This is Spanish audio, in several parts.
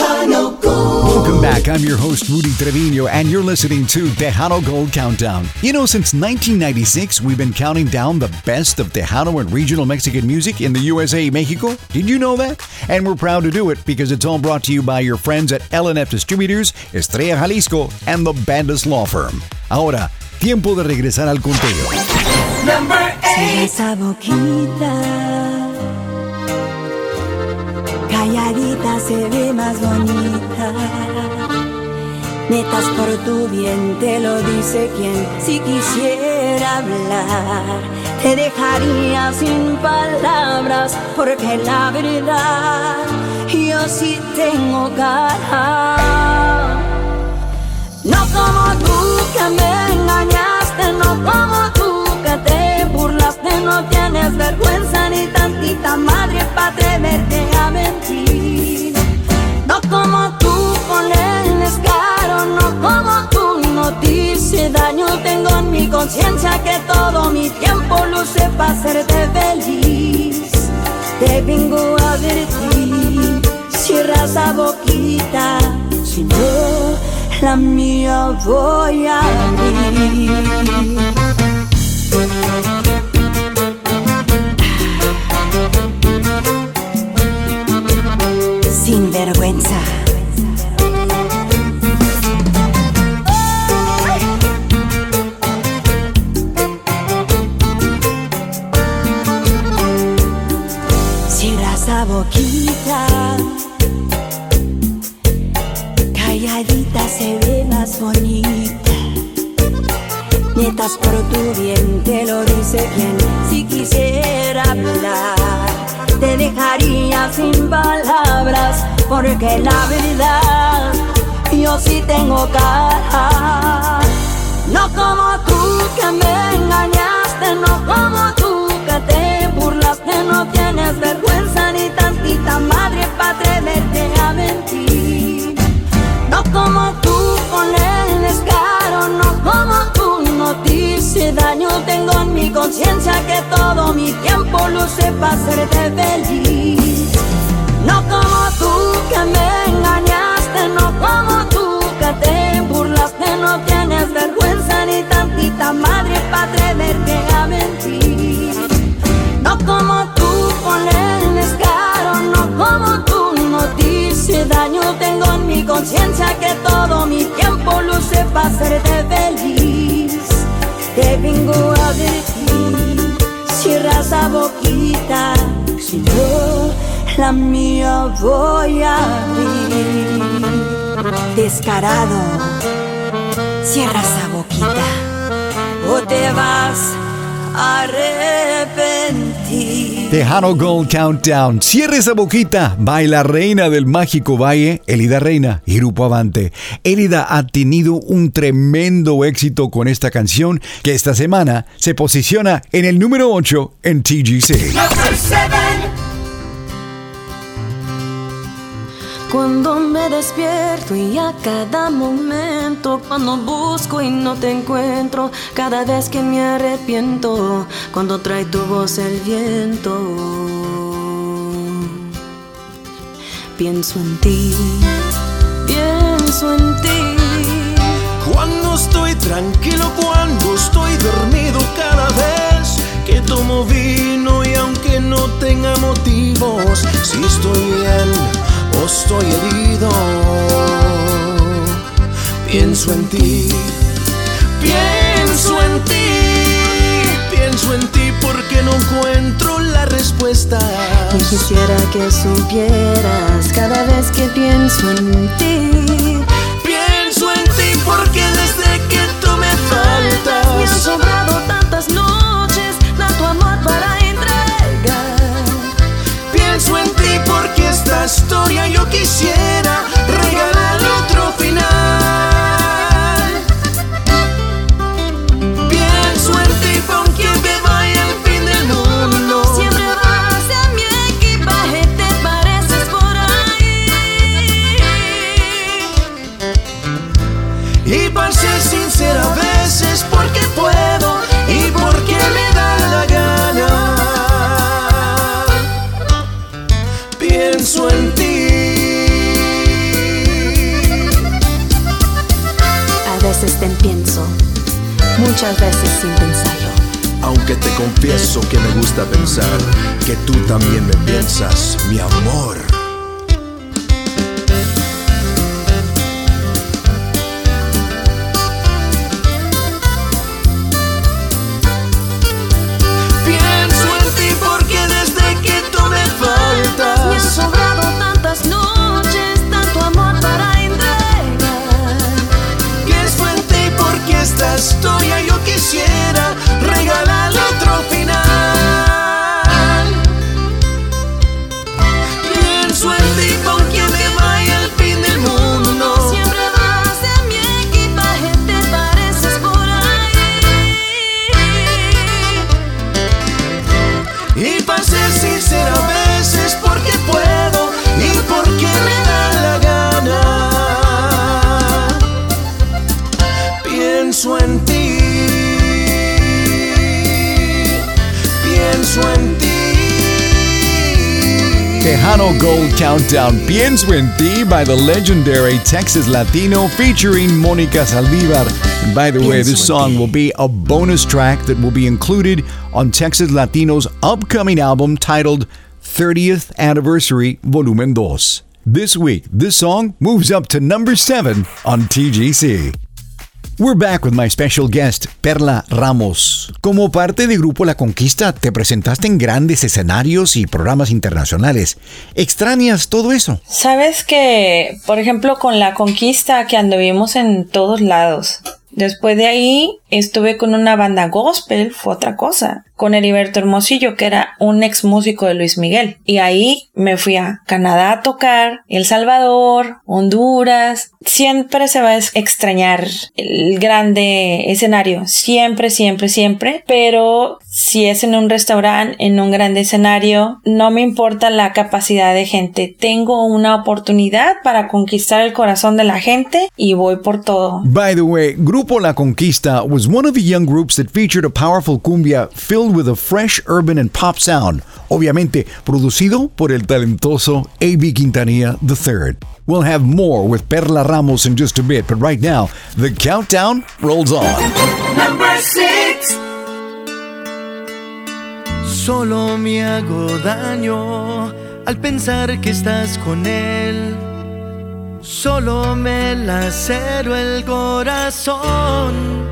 Tejano Gold. Welcome back. I'm your host, Rudy Trevino, and you're listening to Tejano Gold Countdown. You know, since 1996, we've been counting down the best of Tejano and regional Mexican music in the USA, Mexico. Did you know that? And we're proud to do it because it's all brought to you by your friends at L&F Distributors, Estrella Jalisco, and the Bandas Law Firm. Ahora, tiempo de regresar al conteo. Number 8. Esa boquita calladita se ve más bonita. Netas por tu bien te lo dice quien si quisiera hablar te dejaría sin palabras porque la verdad yo sí tengo cara. No como tú que me engañaste, no como tú que te burlaste, no tienes vergüenza ni tantita madre para atreverte a mentir. No como tú con el descaro, no como tú no te hice daño. Tengo en mi conciencia que todo mi tiempo lo usé para hacerte feliz. Te vengo a advertir, cierra esa boquita, si no la mía voy a abrir. Sin vergüenza. Cierra esa boquita, calladita se ve más bonita. Nietas por tu bien te lo dice quien si quisiera hablar te dejaría sin palabras porque la verdad yo sí tengo cara. No como tú que me engañaste, no como tú que te burlaste, no tienes vergüenza ni tantita madre para atreverte a mentir. No como tú con el descaro, no como tú no te hice daño. Tengo en mi conciencia que todo mi tiempo lo usé para hacerte feliz. No como tú que me engañaste, no como tú que te burlaste, no tienes vergüenza ni tantita madre para atreverte a mentir. No como tú con el descaro, no como tú no te hice daño. Tengo en mi conciencia que todo mi tiempo lo usé para hacerte feliz. Te vengo a decir, cierra esa boquita, si no la mía voy a abrir. Descarado, cierra esa boquita o te vas a arrepentir. Tejano Gold Countdown. Cierre esa boquita. Baila reina del mágico valle, Elida Reina y Grupo Avante. Elida ha tenido un tremendo éxito con esta canción que esta semana se posiciona en el número 8 en TGC. Number 7. Cuando me despierto y a cada momento, cuando busco y no te encuentro, cada vez que me arrepiento, cuando trae tu voz el viento, pienso en ti, pienso en ti. Cuando estoy tranquilo, cuando estoy dormido, cada vez que tomo vino y aunque no tenga motivos, si estoy bien o estoy herido, pienso en ti, pienso en ti, pienso en ti porque no encuentro la respuesta. Y quisiera que supieras cada vez que pienso en ti. Pienso en ti porque desde que tú me faltas Me han sobrado tantas noches, tanto amor para entregar. Pienso en ti porque esta historia yo quisiera regalarle otro final. Pienso en ti aunque me vaya al fin del mundo. Siempre vas en mi equipaje, te pareces por ahí. Y para ser sincera a veces porque puedo y porque me da la gana. Pienso en ti. muchas veces sin pensarlo. Aunque te confieso que me gusta pensar que tú también me piensas, mi amor. Pienso en ti porque desde que tú me faltas me han sobrado tantas noches, tanto amor para entregar. Pienso en ti porque esta historia yo quisiera regalarle otro final. Pienso en ti porque me vaya al fin del mundo. Siempre vas en mi equipaje, te pareces por ahí. Y para ser sincera a veces porque puedo y porque me da la gana. Pienso en ti. Pienso en ti. Tejano Gold Countdown, Pienso en Ti by the legendary Texas Latino featuring Mónica Saldívar. And by the way, this song will be a bonus track that will be included on Texas Latino's upcoming album titled 30th Anniversary Volumen 2. This week, this song moves up to number 7 on TGC. We're back with my special guest, Perla Ramos. Como parte de Grupo La Conquista, te presentaste en grandes escenarios y programas internacionales. ¿Extrañas todo eso? Sabes que, por ejemplo, con La Conquista, que anduvimos en todos lados. Después de ahí, estuve con una banda gospel, fue otra cosa. Con Heriberto Hermosillo, que era un ex músico de Luis Miguel. Y ahí me fui a Canadá a tocar, El Salvador, Honduras. Siempre se va a extrañar el grande escenario. Siempre, siempre, siempre. Pero si es en un restaurante, en un grande escenario, no me importa la capacidad de gente. Tengo una oportunidad para conquistar el corazón de la gente y voy por todo. By the way, Grupo La Conquista was one of the young groups that featured a powerful cumbia filled with a fresh urban and pop sound, obviamente producido por el talentoso A.B. Quintanilla III. We'll have more with Perla Ramos in just a bit, but right now, the countdown rolls on. Number 6. Solo me hago daño al pensar que estás con él. Solo me lacero el corazón.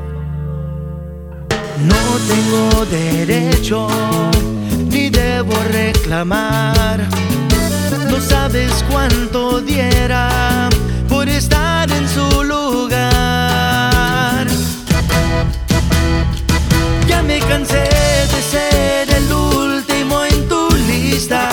No tengo derecho ni debo reclamar. No sabes cuánto diera por estar en su lugar. Ya me cansé de ser el último en tu lista.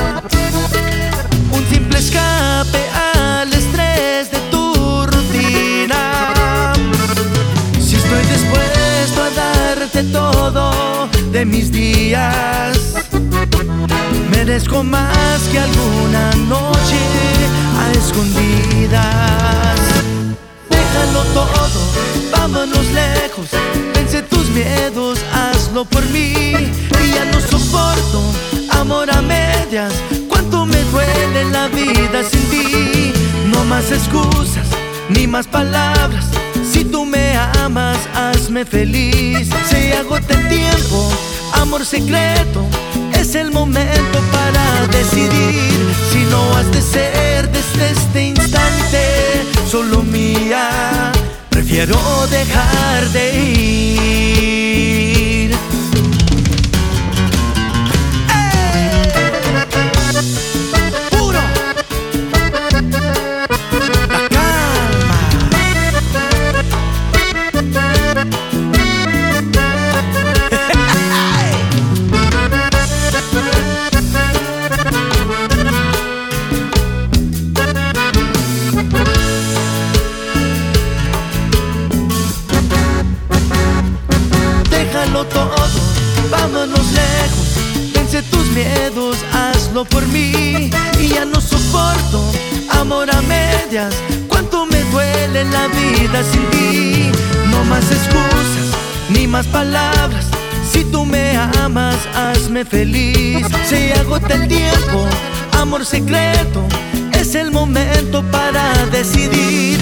Un simple escape al estrés de tu rutina. Si estoy dispuesto a darte todo de mis días, merezco más que alguna noche a escondidas. Déjalo todo, vámonos lejos. Vence tus miedos, hazlo por mí. Y ya no soporto amor a medias. Cuánto me duele la vida sin ti. No más excusas, ni más palabras. Si tú me amas, hazme feliz. Se agota el tiempo, amor secreto. Es el momento para decidir. Si no has de ser desde este instante solo mía, prefiero dejar de ir. ¡Puro! La calma. Déjalo todo, vámonos lejos. Vence tus miedos, hazlo por mí. Y ya no soporto amor a medias. Cuánto me duele la vida sin ti. No más excusas, ni más palabras. Si tú me amas, hazme feliz. Se agota el tiempo, amor secreto. Es el momento para decidir. Si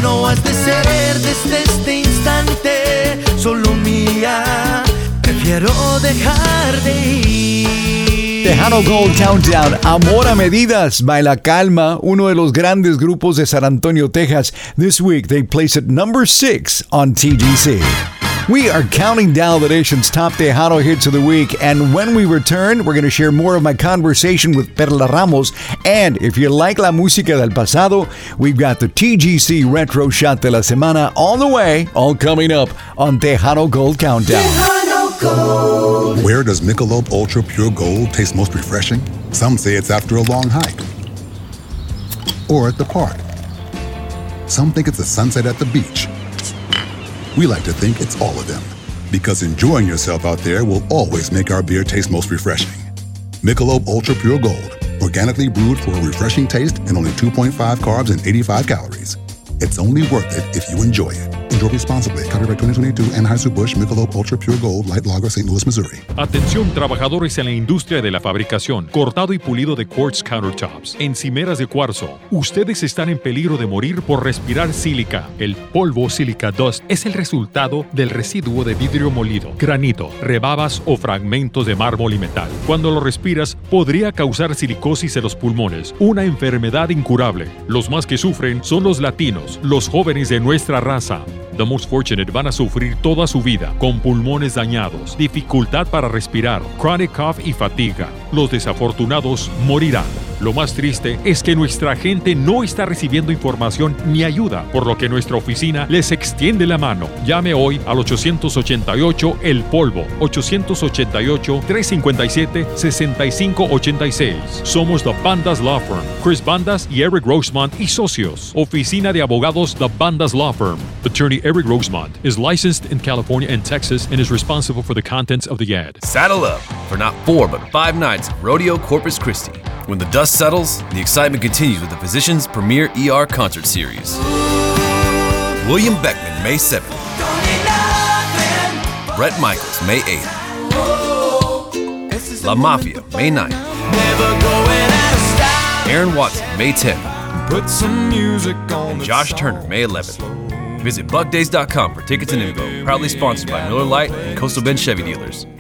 no has de ser desde este instante solo mía. Prefiero dejar de ir. Tejano Gold Countdown, Amor a Medidas by La Calma, uno de los grandes grupos de San Antonio, Texas. This week they place at number 6 on TGC. We are counting down the nation's top Tejano hits of the week, and when we return, we're going to share more of my conversation with Perla Ramos, and if you like la música del pasado, we've got the TGC Retro Shot de la Semana on the way, all coming up on Tejano Gold Countdown. Tejano Gold. Where does Michelob Ultra Pure Gold taste most refreshing? Some say it's after a long hike, or at the park. Some think it's a sunset at the beach. We like to think it's all of them, because enjoying yourself out there will always make our beer taste most refreshing. Michelob Ultra Pure Gold, organically brewed for a refreshing taste and only 2.5 carbs and 85 calories. It's only worth it if you enjoy it. Enjoy responsibly. Copyright 2022 Anheuser-Busch Michelob Ultra Pure Gold Light Lager, St. Louis, Missouri. Atención, trabajadores en la industria de la fabricación, cortado y pulido de quartz countertops, encimeras de cuarzo. Ustedes están en peligro de morir por respirar sílica. El polvo sílica dust es el resultado del residuo de vidrio molido, granito, rebabas o fragmentos de mármol y metal. Cuando lo respiras, podría causar silicosis en los pulmones, una enfermedad incurable. Los más que sufren son los latinos, los jóvenes de nuestra raza. The most fortunate van a sufrir toda su vida con pulmones dañados, dificultad para respirar, chronic cough y fatiga. Los desafortunados morirán. Lo más triste es que nuestra gente no está recibiendo información ni ayuda, por lo que nuestra oficina les extiende la mano. Llame hoy al 888 El Polvo, 888-357-6586. Somos The Bandas Law Firm, Chris Bandas y Eric Rosemont y socios. Oficina de abogados The Bandas Law Firm. Attorney Eric Rosemont is licensed in California and Texas and is responsible for the contents of the ad. Saddle up for not 4 but 5 nights at Rodeo Corpus Christi. When the dust settles, the excitement continues with the Physicians' premier ER concert series. William Beckman, May 7th. Bret Michaels, May 8th. La Mafia, May 9th. Aaron Watson, May 10th. And Josh Turner, May 11th. Visit buckdays.com for tickets and info. Proudly sponsored by Miller Lite and Coastal Bend Chevy Dealers.